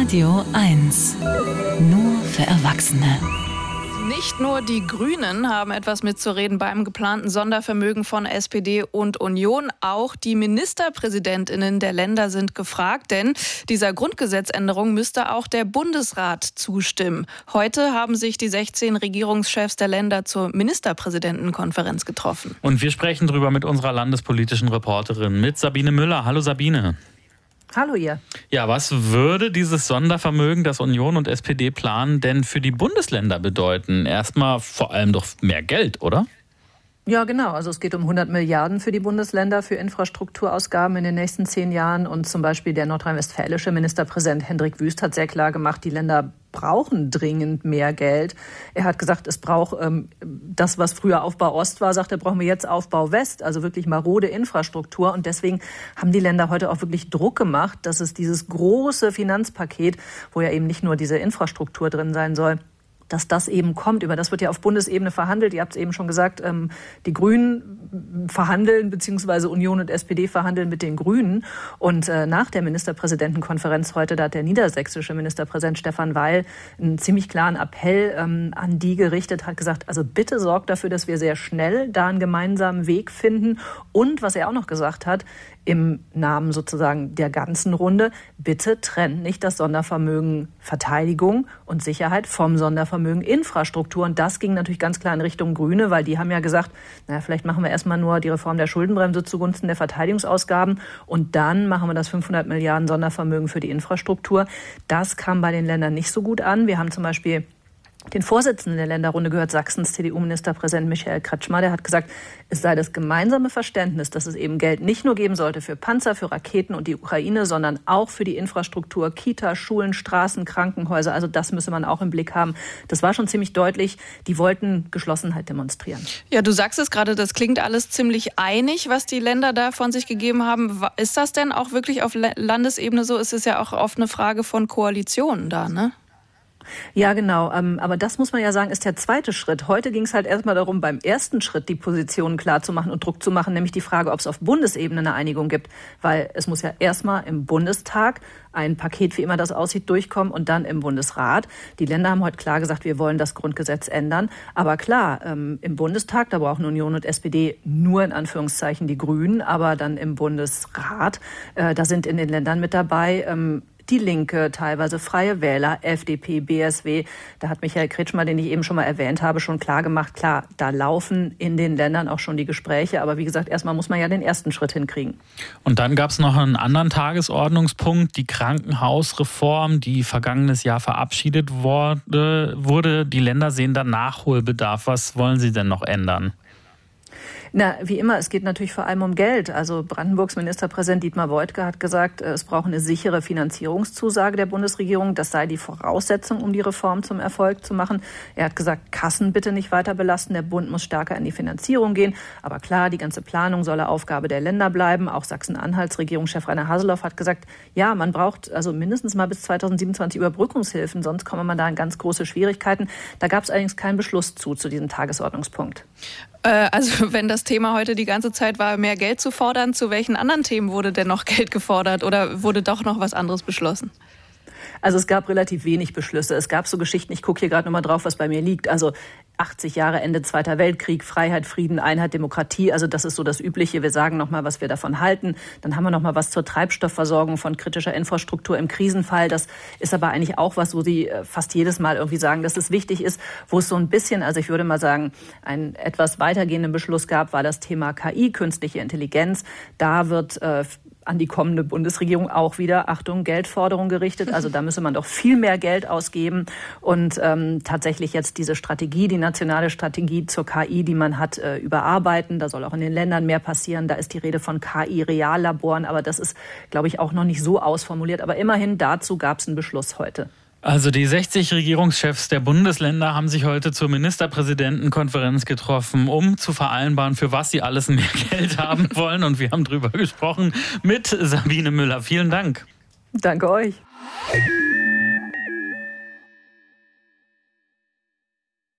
Radio 1. Nur für Erwachsene. Nicht nur die Grünen haben etwas mitzureden beim geplanten Sondervermögen von SPD und Union. Auch die Ministerpräsidentinnen der Länder sind gefragt, denn dieser Grundgesetzänderung müsste auch der Bundesrat zustimmen. Heute haben sich die 16 Regierungschefs der Länder zur Ministerpräsidentenkonferenz getroffen. Und wir sprechen darüber mit unserer landespolitischen Reporterin, mit Sabine Müller. Hallo Sabine. Hallo ihr. Ja, was würde dieses Sondervermögen, das Union und SPD planen, denn für die Bundesländer bedeuten? Erstmal vor allem doch mehr Geld, oder? Ja, genau. Also es geht um 100 Milliarden für die Bundesländer für Infrastrukturausgaben in den nächsten 10 Jahren. Und zum Beispiel der nordrhein-westfälische Ministerpräsident Hendrik Wüst hat sehr klar gemacht, die Länder brauchen dringend mehr Geld. Er hat gesagt, es braucht das, was früher Aufbau Ost war, sagt er, brauchen wir jetzt Aufbau West, also wirklich marode Infrastruktur. Und deswegen haben die Länder heute auch wirklich Druck gemacht, dass es dieses große Finanzpaket, wo ja eben nicht nur diese Infrastruktur drin sein soll, dass das eben kommt. Über das wird ja auf Bundesebene verhandelt. Ihr habt es eben schon gesagt, die Grünen verhandeln, beziehungsweise Union und SPD verhandeln mit den Grünen. Und nach der Ministerpräsidentenkonferenz heute, da hat der niedersächsische Ministerpräsident Stefan Weil einen ziemlich klaren Appell an die gerichtet, hat gesagt, also bitte sorgt dafür, dass wir sehr schnell da einen gemeinsamen Weg finden. Und was er auch noch gesagt hat, im Namen sozusagen der ganzen Runde, bitte trennt nicht das Sondervermögen Verteidigung und Sicherheit vom Sondervermögen Infrastruktur. Und das ging natürlich ganz klar in Richtung Grüne, weil die haben ja gesagt, naja, vielleicht machen wir erstmal nur die Reform der Schuldenbremse zugunsten der Verteidigungsausgaben und dann machen wir das 500 Milliarden Sondervermögen für die Infrastruktur. Das kam bei den Ländern nicht so gut an. Wir haben zum Beispiel den Vorsitzenden der Länderrunde gehört, Sachsens CDU-Ministerpräsident Michael Kretschmer, der hat gesagt, es sei das gemeinsame Verständnis, dass es eben Geld nicht nur geben sollte für Panzer, für Raketen und die Ukraine, sondern auch für die Infrastruktur, Kita, Schulen, Straßen, Krankenhäuser. Also das müsse man auch im Blick haben. Das war schon ziemlich deutlich. Die wollten Geschlossenheit demonstrieren. Ja, du sagst es gerade, das klingt alles ziemlich einig, was die Länder da von sich gegeben haben. Ist das denn auch wirklich auf Landesebene so? Es ist ja auch oft eine Frage von Koalitionen da, ne? Ja, genau. Aber das muss man ja sagen, ist der zweite Schritt. Heute ging es halt erstmal darum, beim ersten Schritt die Positionen klar zu machen und Druck zu machen, nämlich die Frage, ob es auf Bundesebene eine Einigung gibt. Weil es muss ja erstmal im Bundestag ein Paket, wie immer das aussieht, durchkommen und dann im Bundesrat. Die Länder haben heute klar gesagt, wir wollen das Grundgesetz ändern. Aber klar, im Bundestag, da brauchen Union und SPD nur in Anführungszeichen die Grünen, aber dann im Bundesrat, da sind in den Ländern mit dabei die Linke, teilweise Freie Wähler, FDP, BSW. Da hat Michael Kretschmer, den ich eben schon mal erwähnt habe, schon klar gemacht, klar, da laufen in den Ländern auch schon die Gespräche. Aber wie gesagt, erstmal muss man ja den ersten Schritt hinkriegen. Und dann gab es noch einen anderen Tagesordnungspunkt, die Krankenhausreform, die vergangenes Jahr verabschiedet wurde. Die Länder sehen da Nachholbedarf. Was wollen sie denn noch ändern? Na, wie immer, es geht natürlich vor allem um Geld. Also Brandenburgs Ministerpräsident Dietmar Woidke hat gesagt, es braucht eine sichere Finanzierungszusage der Bundesregierung. Das sei die Voraussetzung, um die Reform zum Erfolg zu machen. Er hat gesagt, Kassen bitte nicht weiter belasten. Der Bund muss stärker in die Finanzierung gehen. Aber klar, die ganze Planung solle Aufgabe der Länder bleiben. Auch Sachsen-Anhalts Regierungschef Rainer Haseloff hat gesagt, ja, man braucht also mindestens mal bis 2027 Überbrückungshilfen. Sonst kommt man da in ganz große Schwierigkeiten. Da gab es allerdings keinen Beschluss zu diesem Tagesordnungspunkt. Also wenn das Thema heute die ganze Zeit war, mehr Geld zu fordern, zu welchen anderen Themen wurde denn noch Geld gefordert oder wurde doch noch was anderes beschlossen? Also es gab relativ wenig Beschlüsse. Es gab so Geschichten, ich gucke hier gerade nochmal drauf, was bei mir liegt. Also 80 Jahre Ende Zweiter Weltkrieg, Freiheit, Frieden, Einheit, Demokratie. Also das ist so das Übliche. Wir sagen nochmal, was wir davon halten. Dann haben wir nochmal was zur Treibstoffversorgung von kritischer Infrastruktur im Krisenfall. Das ist aber eigentlich auch was, wo Sie fast jedes Mal irgendwie sagen, dass es wichtig ist. Wo es so ein bisschen, also ich würde mal sagen, einen etwas weitergehenden Beschluss gab, war das Thema KI, künstliche Intelligenz. Da wird an die kommende Bundesregierung auch wieder, Achtung, Geldforderung gerichtet. Also da müsse man doch viel mehr Geld ausgeben. Und tatsächlich jetzt diese Strategie, die nationale Strategie zur KI, die man hat, überarbeiten. Da soll auch in den Ländern mehr passieren. Da ist die Rede von KI-Reallaboren. Aber das ist, glaube ich, auch noch nicht so ausformuliert. Aber immerhin dazu gab es einen Beschluss heute. Also die 60 Regierungschefs der Bundesländer haben sich heute zur Ministerpräsidentenkonferenz getroffen, um zu vereinbaren, für was sie alles mehr Geld haben wollen. Und wir haben drüber gesprochen mit Sabine Müller. Vielen Dank. Danke euch.